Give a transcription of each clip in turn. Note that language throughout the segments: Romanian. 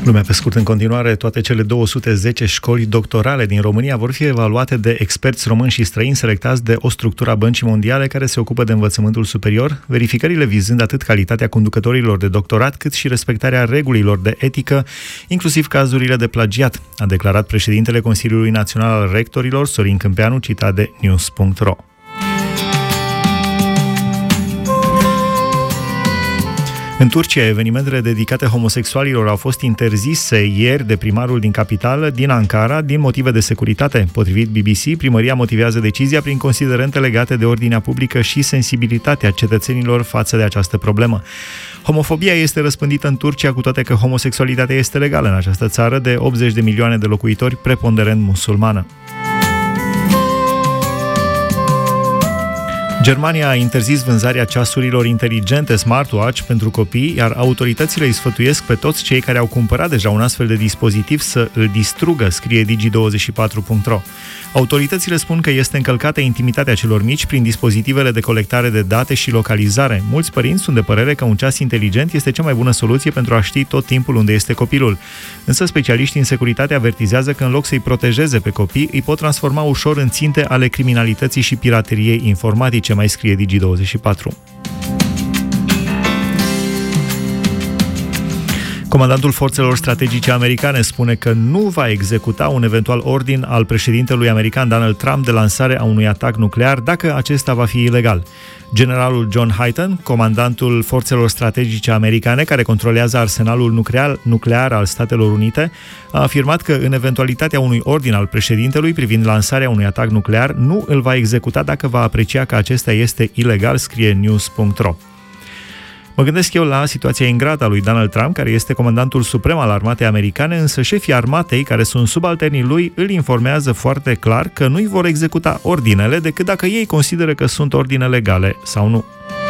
Lumea pe scurt, în continuare, toate cele 210 școli doctorale din România vor fi evaluate de experți români și străini selectați de o structură a Băncii Mondiale care se ocupă de învățământul superior, verificările vizând atât calitatea conducătorilor de doctorat, cât și respectarea regulilor de etică, inclusiv cazurile de plagiat, a declarat președintele Consiliului Național al Rectorilor, Sorin Câmpeanu, citat de news.ro. În Turcia, evenimentele dedicate homosexualilor au fost interzise ieri de primarul din capitală, din Ankara, din motive de securitate. Potrivit BBC, primăria motivează decizia prin considerente legate de ordinea publică și sensibilitatea cetățenilor față de această problemă. Homofobia este răspândită în Turcia, cu toate că homosexualitatea este legală în această țară de 80 de milioane de locuitori, preponderent musulmană. Germania a interzis vânzarea ceasurilor inteligente smartwatch pentru copii, iar autoritățile îi sfătuiesc pe toți cei care au cumpărat deja un astfel de dispozitiv să îl distrugă, scrie Digi24.ro. Autoritățile spun că este încălcată intimitatea celor mici prin dispozitivele de colectare de date și localizare. Mulți părinți sunt de părere că un ceas inteligent este cea mai bună soluție pentru a ști tot timpul unde este copilul. Însă specialiștii în securitate avertizează că în loc să-i protejeze pe copii, îi pot transforma ușor în ținte ale criminalității și pirateriei informatice, mai scrie Digi24. Comandantul forțelor strategice americane spune că nu va executa un eventual ordin al președintelui american Donald Trump de lansare a unui atac nuclear dacă acesta va fi ilegal. Generalul John Hyten, comandantul forțelor strategice americane care controlează arsenalul nuclear al Statelor Unite, a afirmat că în eventualitatea unui ordin al președintelui privind lansarea unui atac nuclear, nu îl va executa dacă va aprecia că acesta este ilegal, scrie news.ro. Mă gândesc eu la situația ingrată a lui Donald Trump, care este comandantul suprem al armatei americane, însă șefii armatei, care sunt subalternii lui, îl informează foarte clar că nu-i vor executa ordinele decât dacă ei consideră că sunt ordine legale sau nu.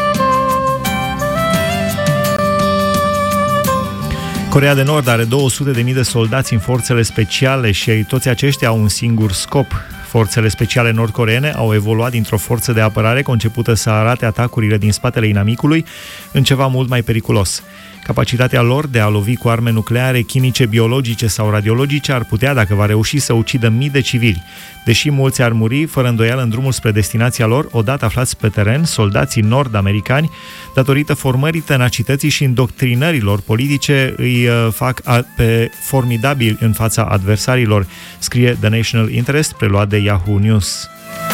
Coreea de Nord are 200.000 de soldați în forțele speciale și toți aceștia au un singur scop. Forțele speciale nord-coreene au evoluat dintr-o forță de apărare concepută să arate atacurile din spatele inamicului în ceva mult mai periculos. Capacitatea lor de a lovi cu arme nucleare, chimice, biologice sau radiologice ar putea, dacă va reuși, să ucidă mii de civili. Deși mulți ar muri, fără îndoială, în drumul spre destinația lor, odată aflați pe teren, soldații nord-americani, datorită formării, tenacității și îndoctrinărilor politice, îi fac pe formidabili în fața adversarilor, scrie The National Interest, preluat de Yahoo News.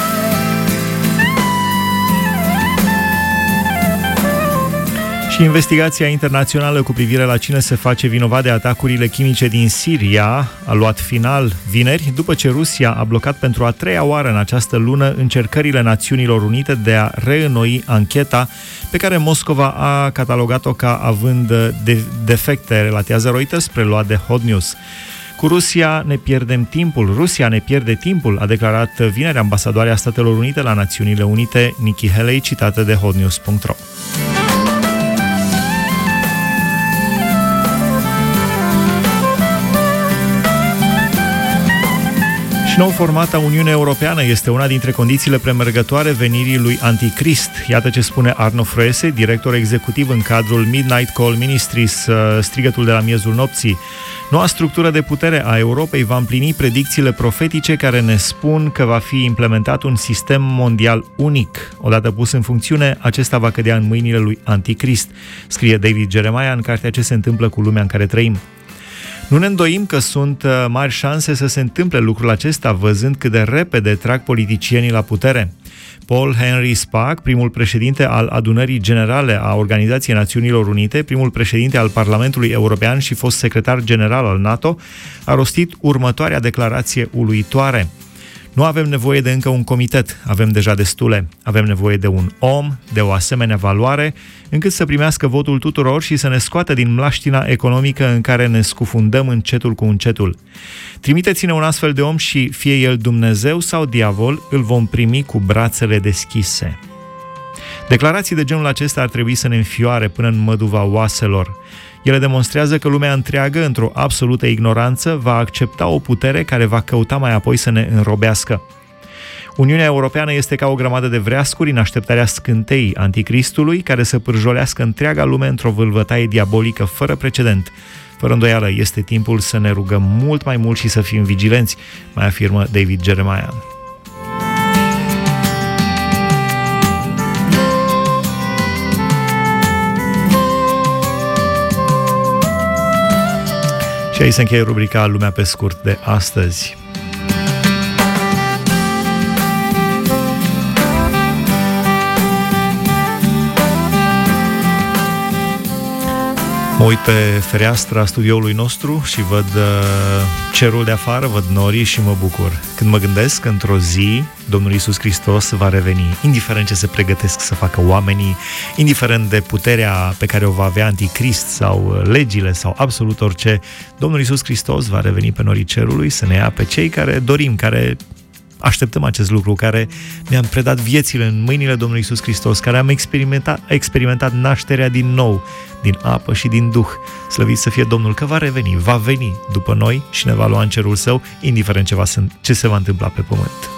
Și investigația internațională cu privire la cine se face vinovat de atacurile chimice din Siria a luat final vineri, după ce Rusia a blocat pentru a treia oară în această lună încercările Națiunilor Unite de a reînnoi ancheta pe care Moscova a catalogat-o ca având defecte, relatează Reuters, preluat de Hot News. Cu Rusia ne pierde timpul, a declarat vineri ambasadoarea Statelor Unite la Națiunile Unite, Nikki Haley, citată de hotnews.ro. Nou format a Uniunea Europeană este una dintre condițiile premergătoare venirii lui Anticrist. Iată ce spune Arno Froese, director executiv în cadrul Midnight Call Ministries, strigătul de la miezul nopții. Noua structură de putere a Europei va împlini predicțiile profetice care ne spun că va fi implementat un sistem mondial unic. Odată pus în funcțiune, acesta va cădea în mâinile lui Anticrist, scrie David Jeremiah în cartea Ce se întâmplă cu lumea în care trăim. Nu ne îndoim că sunt mari șanse să se întâmple lucrul acesta, văzând cât de repede trag politicienii la putere. Paul Henry Spaak, primul președinte al Adunării Generale a Organizației Națiunilor Unite, primul președinte al Parlamentului European și fost secretar general al NATO, a rostit următoarea declarație uluitoare. Nu avem nevoie de încă un comitet, avem deja destule. Avem nevoie de un om, de o asemenea valoare, încât să primească votul tuturor și să ne scoată din mlaștina economică în care ne scufundăm încetul cu încetul. Trimiteți-ne un astfel de om și, fie el Dumnezeu sau diavol, îl vom primi cu brațele deschise. Declarații de genul acesta ar trebui să ne înfioare până în măduva oaselor. Ele demonstrează că lumea întreagă, într-o absolută ignoranță, va accepta o putere care va căuta mai apoi să ne înrobească. Uniunea Europeană este ca o grămadă de vreascuri în așteptarea scânteii anticristului, care să pârjolească întreaga lume într-o vâlvătaie diabolică fără precedent. Fără îndoială, este timpul să ne rugăm mult mai mult și să fim vigilenți, mai afirmă David Jeremiah. Și aici se încheie rubrica Lumea pe scurt de astăzi. Mă uit pe fereastra studioului nostru și văd cerul de afară, văd norii și mă bucur. Când mă gândesc că într-o zi Domnul Iisus Hristos va reveni, indiferent ce se pregătesc să facă oamenii, indiferent de puterea pe care o va avea anticrist sau legile sau absolut orice, Domnul Iisus Hristos va reveni pe norii cerului să ne ia pe cei care dorim, care așteptăm acest lucru, care ne-am predat viețile în mâinile Domnului Iisus Hristos, care am experimentat nașterea din nou, din apă și din Duh. Slăvit să fie Domnul că va reveni, va veni după noi și ne va lua în cerul Său, indiferent ce se va întâmpla pe pământ.